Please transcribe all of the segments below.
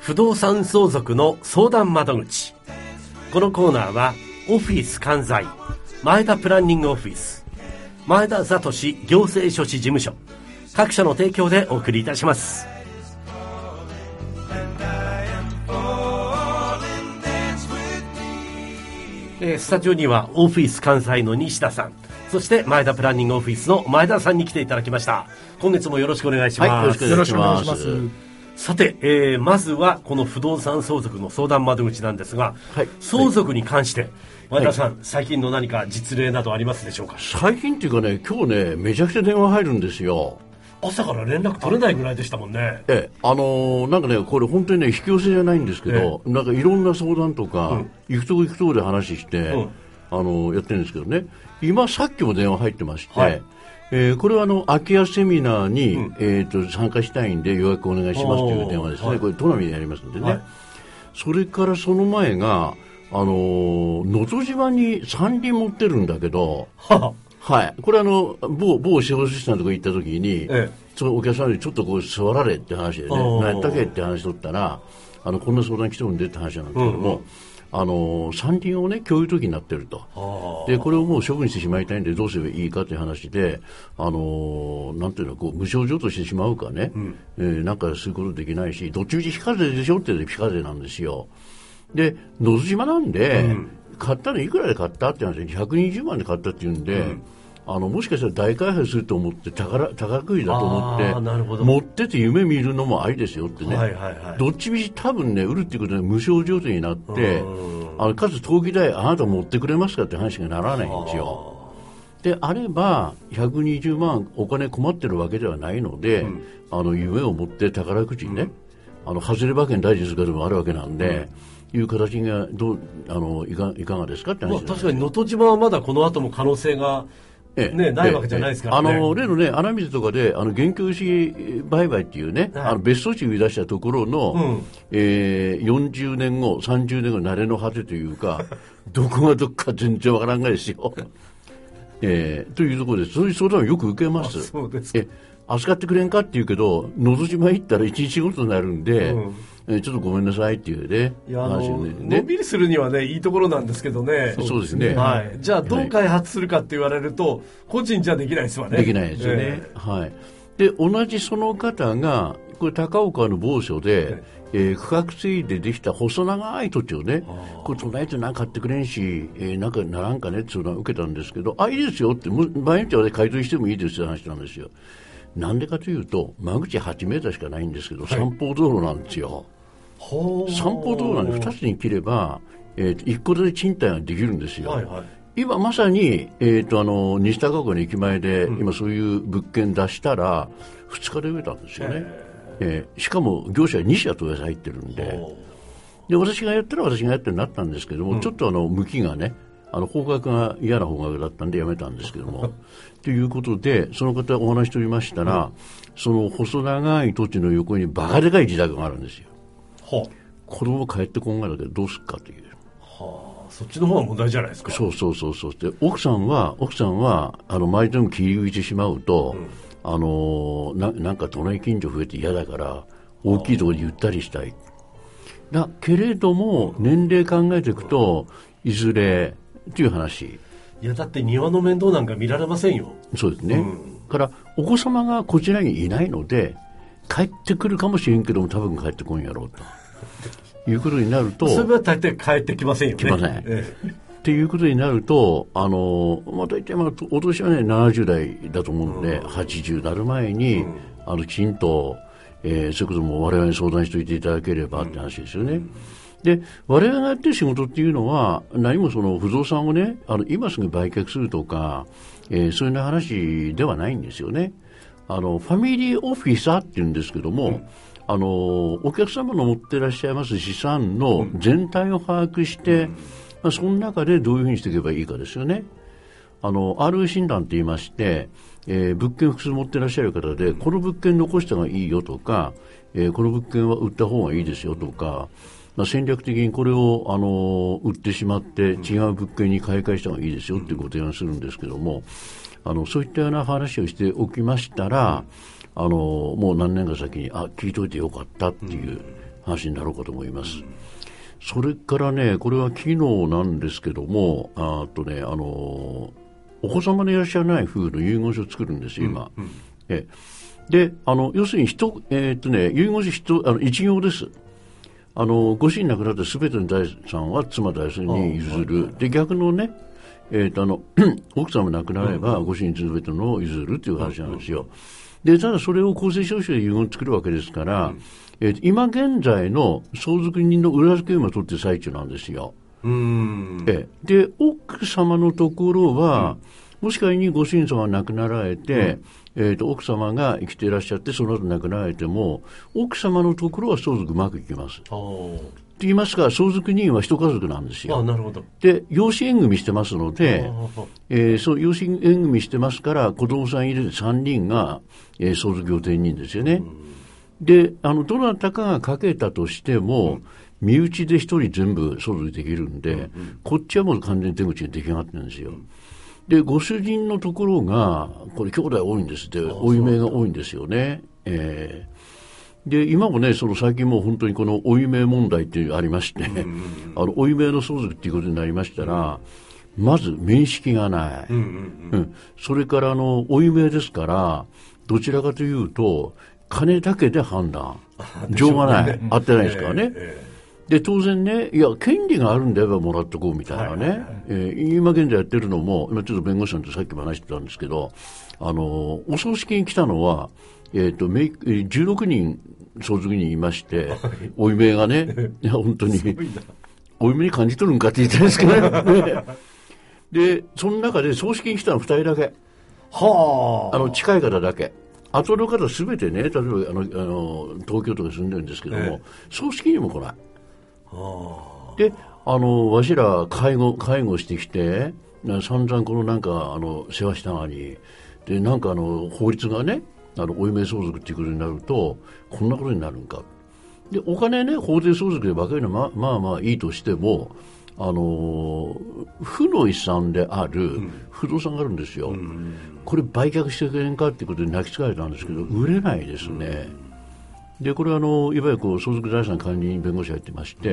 不動産相続の相談窓口。このコーナーはオフィス関西前田プランニングオフィス、前田聡行政書士事務所各社の提供でお送りいたします。スタジオにはオフィス関西の西田さん、そして前田プランニングオフィスの前田さんに来ていただきました。今月もよろしくお願いします。 はい、よろしくお願いします。 さて、まずはこの不動産相続の相談窓口なんですが、はい、相続に関して、前田さん、最近の何か実例などありますでしょうか？ 最近っていうかね、今日ね、めちゃくちゃ電話入るんですよ。 朝から連絡取れないぐらいでしたもんね。 なんかね、これ本当にね、引き寄せじゃないんですけど、なんかいろんな相談とか、行くとこ行くとこで話して、やってるんですけどね、今さっきも電話入ってまして、はい、これは空き家セミナーに、参加したいんで予約お願いしますという電話ですね。はい、これ都内でやりますんでね。はい、それからその前が、能登島に山林持ってるんだけど、はい。これ某司法書士さんのとこ行った時に、そのお客さんにちょっとこう座られって話でね、何やったっけって話取ったら、こんな相談来てるんでって話なんですけども、山林をね、共有時になってると。で、これをもう処分してしまいたいんでどうすればいいかという話で、なんていうの、こう、無償譲渡してしまうかね、なんかすることできないし、どっちみち非課税でしょって非課税なんですよ。で、野津島なんで、買ったのいくらで買ったって話で120万で買ったっていうんで、もしかしたら大開発すると思って宝くじだと思って持ってて夢見るのもありですよってね、どっちみち多分ね売るっていうことで無償譲渡になってかつ登記代あなた持ってくれますかって話がならないんですよ。であれば120万お金困ってるわけではないので、夢を持って宝くじにね、外れ馬券大事にする方もあるわけなんで、いう形がいかがですかって話ですね。 確かに能登島はまだこの後も可能性がないわけじゃないですからね。 例のね、穴水とかで、現居牛売買っていうね、別荘地を売り出したところの、40年後、30年後、慣れの果てというか、どこがどっか全然わからんがですよ。というところで、そういう相談をよく受けます。 そうですか。 預かってくれんかって言うけど、のど島行ったら1日ごとになるんで、ちょっとごめんなさいっていうね。 のんびりするにはね、いいところなんですけどね。 そうですね。 はい。じゃあ、どう開発するかって言われると、個人じゃできないですわね。 できないですよね。はい。で、同じその方が、これ高岡の某所で、区画整理でできた細長い土地をね、これ都内で何か買ってくれんし、なんかならんかねって相談を受けたんですけど、いいですよって、場合によっては買い取りしてもいいですって話なんですよ。なんでかというと、間口8メーターしかないんですけど、散歩道路なんですよ。散歩道路なんで2つに切れば、1個で賃貸ができるんですよ。今まさに、西高岡の駅前で、今そういう物件出したら、2日で植えたんですよね。しかも業者は2社と野菜入ってるんで、私がやったら私がやってるようになったんですけども、ちょっと向きがね、方角が嫌な方角だったんでやめたんですけどもということでその方お話しておりましたら、その細長い土地の横にバカでかい自宅があるんですよ。子供帰ってこんがらでどうすっかという、 そっちの方が問題じゃないですか。 そうで奥さんは毎度切り浮いてしまうと、なんか隣近所増えて嫌だから大きいところでゆったりしたいだけれども、年齢考えていくといずれっていう話。 いやだって庭の面倒なんか見られませんよ。 そうですね。からお子様がこちらにいないので帰ってくるかもしれんけども多分帰ってこんやろうということになると、 それは大体帰ってきませんよね。 来ません。っていうことになると大体お年はね70代だと思うので、80になる前にきちんと、そういうことも我々に相談しておいていただければって話ですよね。で我々がやってる仕事っていうのは何もその不動産をね今すぐ売却するとか、そういうような話ではないんですよね。ファミリーオフィサーっていうんですけども、お客様の持っていらっしゃいます資産の全体を把握して、その中でどういうふうにしていけばいいかですよね。ROE 診断と言いまして、物件複数持っていらっしゃる方でこの物件残した方がいいよとか、この物件は売った方がいいですよとか、戦略的にこれを売ってしまって違う物件に買い替えした方がいいですよっていうご提案するんですけども、そういったような話をしておきましたら、もう何年か先に聞いといてよかったっていう話になろうかと思います。それからね、これは昨日なんですけども、お子様でいらっしゃらない夫婦の遺言書を作るんですよ、今。で、要するに遺言書一行です。ご主人亡くなって全ての財産は妻大切に譲る。で、逆のね、奥様亡くなればご主人全てのを譲るという話なんですよ。で、ただそれを公正証書で遺言を作るわけですから、今現在の相続人の裏付けを今取ってる最中なんですよ。で、奥様のところは、もし仮にご主人様が亡くなられて、奥様が生きていらっしゃってその後亡くなられても奥様のところは相続うまくいきます。と言いますか、相続人は一家族なんですよ。 なるほど。 で、養子縁組してますので、そう養子縁組してますから子供さん入れて3人が、相続予定人ですよね。で、どなたかがかけたとしても、身内で一人全部相続できるんで、こっちはもう完全に手口に出来上がってるんですよ。で、ご主人のところが、これ兄弟多いんですって、お嫁が多いんですよね。で、今もね、最近もう本当にこのお嫁問題っていうのがありまして、お嫁の相続っていうことになりましたら、まず面識がない。それからお嫁ですから、どちらかというと、金だけで判断。情がない。合ってないですからね。で、当然ね、いや、権利があるんであればもらっとこうみたいなね。今現在やってるのも、今ちょっと弁護士さんとさっきも話してたんですけど、お葬式に来たのは、16人相続人いまして、お嫁がね、いや、本当に、お嫁に感じ取るんかって言ったんですけどね。で、その中で葬式に来たの2人だけ。近い方だけ。後の方すべてね、例えば東京とか住んでるんですけども、葬式にも来ない。で、わしら介護してきて、散々この世話したのに、で、法律がね、お嫁相続っていうことになると、こんなことになるんか。で、お金ね、法定相続で分けるのはまあいいとしても、負の遺産である不動産があるんですよ。これ売却してくれんかっていうことで泣きつかれたんですけど、売れないですね。で、これはいわゆる相続財産管理人弁護士がやってまして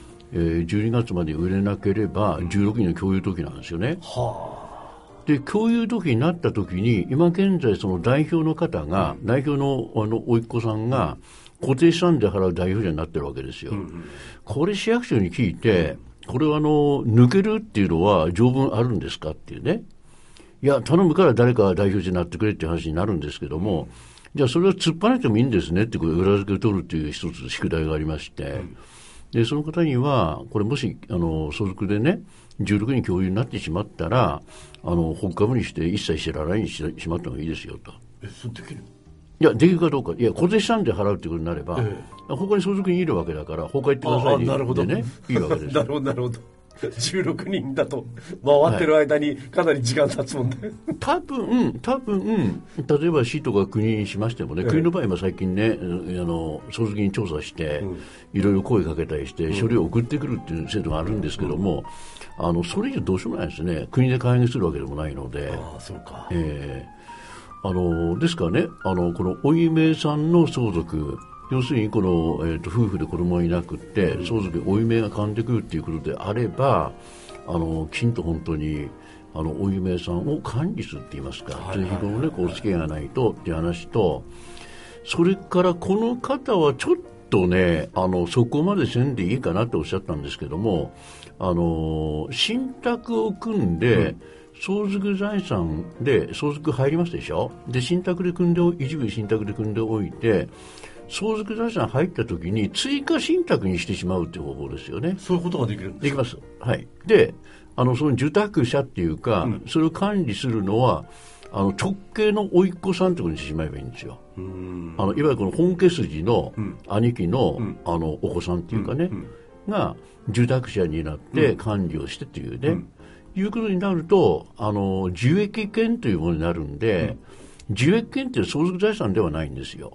、12月まで売れなければ16人の共有時なんですよね。で、共有時になった時に、今現在その代表の方が、代表の甥っ子さんが固定資産で払う代表者になってるわけですよ。これ市役所に聞いて、これは抜けるっていうのは条文あるんですかっていうね。いや、頼むから誰か代表者になってくれっていう話になるんですけども、じゃあそれは突っぱねてもいいんですねってこれ裏付けを取るっていう一つ宿題がありまして、で、その方には、これもし、相続でね、16人共有になってしまったら、放課後にして一切知らないにしまった方がいいですよと。 それできる？ いや、できるかどうか。いや、固定資産で払うってことになれば、他に相続人いるわけだから、他行ってくださいでね、いいわけです。 なるほど、なるほど。16人だと回ってる間にかなり時間経つもんで、 多分例えば市とか国にしましてもね、国の場合は最近ね、相続人調査して、いろいろ声かけたりして書類を送ってくるっていう制度があるんですけども、それ以上どうしようもないですね。国で介入するわけでもないので。 そうか。 ですからね、このお嫁さんの相続、要するにこの、夫婦で子供がいなくって相続でお嫁が噛んでくるっていうことであれば、きちんと本当にお嫁さんを管理するって言いますか、ぜひともね、お付き合いがないとっていう話と、それからこの方はちょっとね、そこまでせんでいいかなっておっしゃったんですけども、信託を組んで、相続財産で相続入りますでしょ。で、一部信託で組んでおいて、相続財産入った時に追加信託にしてしまうという方法ですよね。 そういうことができるんですか？ できます。はい。で、その受託者っていうか、それを管理するのは、直系の甥っ子さんということにしてしまえばいいんですよ。いわゆるこの本家筋の兄貴の、お子さんっていうかね、が受託者になって管理をしてっていうね、いうことになると、受益権というものになるんで、受益権って相続財産ではないんですよ。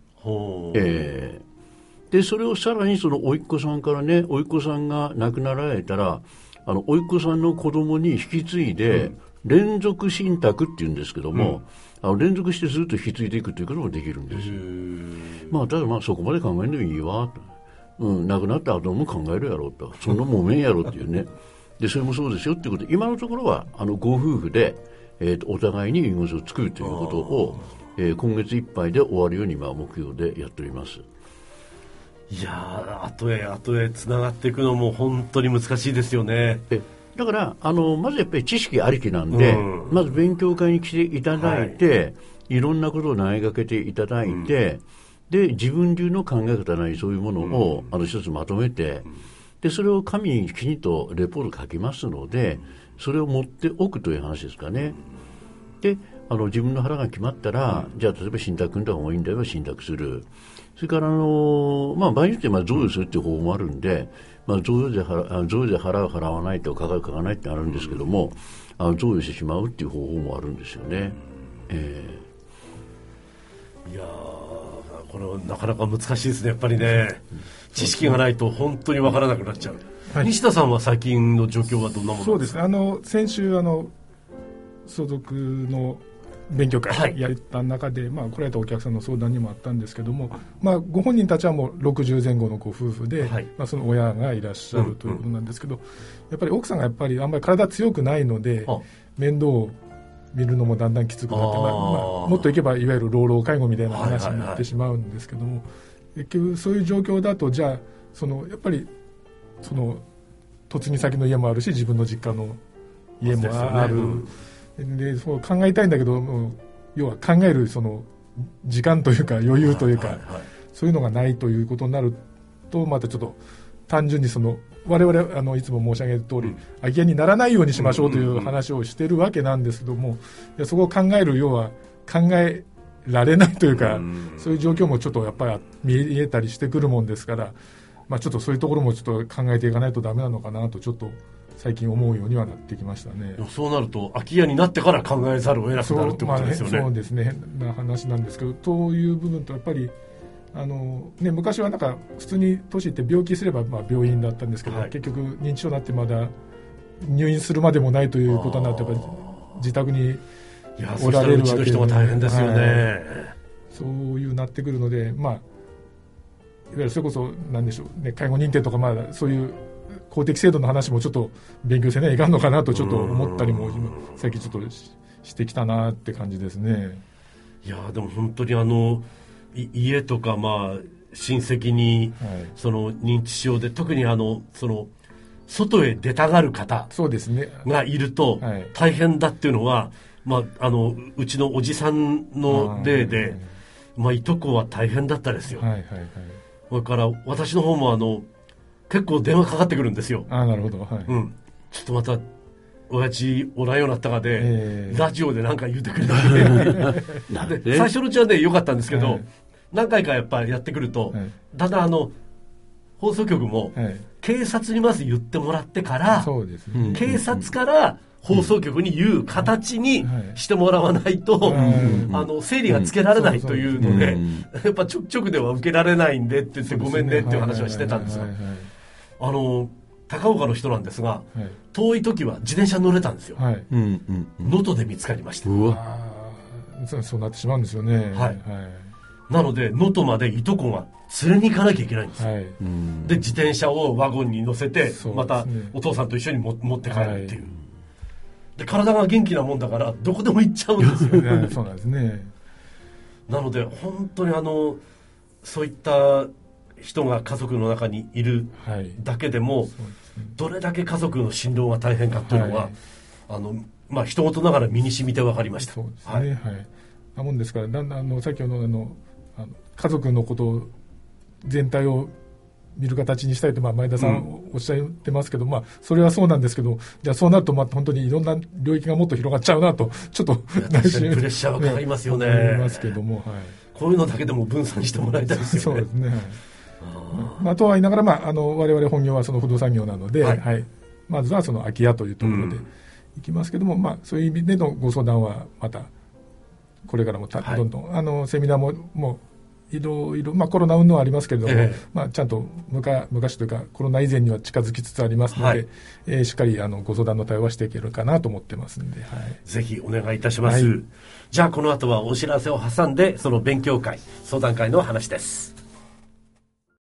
で、それをさらにその甥っ子さんからね、甥っ子さんが亡くなられたら、甥っ子さんの子供に引き継いで、連続信託っていうんですけども、連続してずっと引き継いでいくということもできるんですよ。ただそこまで考えるのもいいわと。 亡くなった後も考えるやろうと、そんなもめんやろっていうね。でそれもそうですよっていうことで、今のところはご夫婦で、お互いに遺言書を作るということを、今月いっぱいで終わるように今目標でやっております。 いや後へつながっていくのも本当に難しいですよね。 だからまずやっぱり知識ありきなんで、まず勉強会に来ていただいて、いろんなことを投げかけていただいて、で自分流の考え方なりそういうものを一つまとめて、でそれを紙にきちんとレポート書きますので、それを持っておくという話ですかね。で自分の腹が決まったら、じゃあ例えば信託組んだ方がいいんであれば信託する。それから場合によっては贈与するっていう方法もあるんで、贈与で払う払わないと、書か書かないってあるんですけども、贈与してしまうっていう方法もあるんですよね。 いやこれはなかなか難しいですね、やっぱりね。知識がないと本当に分からなくなっちゃう。はい、西田さんは最近の状況はどんなものですか？ そうですね、先週相続の勉強会やった中で、来られたお客さんの相談にもあったんですけども、ご本人たちはもう60前後のご夫婦で、その親がいらっしゃるということなんですけど、やっぱり奥さんがやっぱりあんまり体強くないので、面倒を見るのもだんだんきつくなって、もっといけばいわゆる老老介護みたいな話になってしまうんですけども、結局そういう状況だと、じゃあやっぱり嫁ぎ先の家もあるし、自分の実家の家もある、でそう考えたいんだけど、要は考える時間というか余裕というか、そういうのがないということになると、またちょっと単純に我々いつも申し上げる通り、空き家にならないようにしましょうという話をしているわけなんですけども、そこを考える、要は考えられないというか、そういう状況もちょっとやっぱり見えたりしてくるもんですから、ちょっとそういうところもちょっと考えていかないとダメなのかなと、ちょっと最近思うようにはなってきましたね。 そうなると空き家になってから考えざるを得なくなるってことですよね。 そうですね、変な話なんですけど、という部分とやっぱり昔はなんか普通に年いって病気すれば病院だったんですけど、結局認知症になってまだ入院するまでもないということになって、やっぱり自宅におられるわけで、うちの人が大変ですよね。 そういうなってくるので、いわゆるそれこそ何でしょうね、介護認定とか、そういう公的制度の話もちょっと勉強せないかんのかなとちょっと思ったりも最近ちょっとしてきたなって感じですね。 いやでも本当に家とか親戚にその認知症で、特に外へ出たがる方がいると大変だっていうのは、うちのおじさんの例で、いとこは大変だったですよ。それから私の方も結構電話かかってくるんですよ。 なるほど、ちょっとまた親父おらんようになったかで、ラジオで何か言ってくれてで最初のうちはね良かったんですけど、何回かやっぱりやってくると、だんだん放送局も警察にまず言ってもらってから、警察から放送局に言う形にしてもらわないと、整理がつけられないというので、やっぱ直では受けられないんでって言って、ごめんねっていう話はしてたんですが、高岡の人なんですが、遠い時は自転車に乗れたんですよ。能登で見つかりました。 そうなってしまうんですよね。 なので能登までいとこが連れに行かなきゃいけないんですよ。で自転車をワゴンに乗せて、またお父さんと一緒に持って帰るっていう。で体が元気なもんだからどこでも行っちゃうんですよ。 そうなんですね。 なので本当にそういった人が家族の中にいるだけでも、どれだけ家族の心労が大変かというのは、人事ながら身に染みて分かりました。 そうですね。なもんですから、だんだん先ほど家族のこと全体を見る形にしたいと前田さんおっしゃってますけど、それはそうなんですけど、じゃあそうなると本当にいろんな領域がもっと広がっちゃうなと、ちょっとプレッシャーはかかりますよね。 思いますけども、 こういうのだけでも分散してもらいたいですよね。 そうですね。とは言いながら、我々本業はその不動産業なので、まずはその空き家というところでいきますけども、そういう意味でのご相談はまたこれからもどんどんセミナーもいろいろ、コロナ運動はありますけれども、ちゃんと昔というかコロナ以前には近づきつつありますので、しっかりご相談の対応はしていけるかなと思ってますので、 ぜひお願いいたします。じゃあこの後はお知らせを挟んで、その勉強会相談会の話です。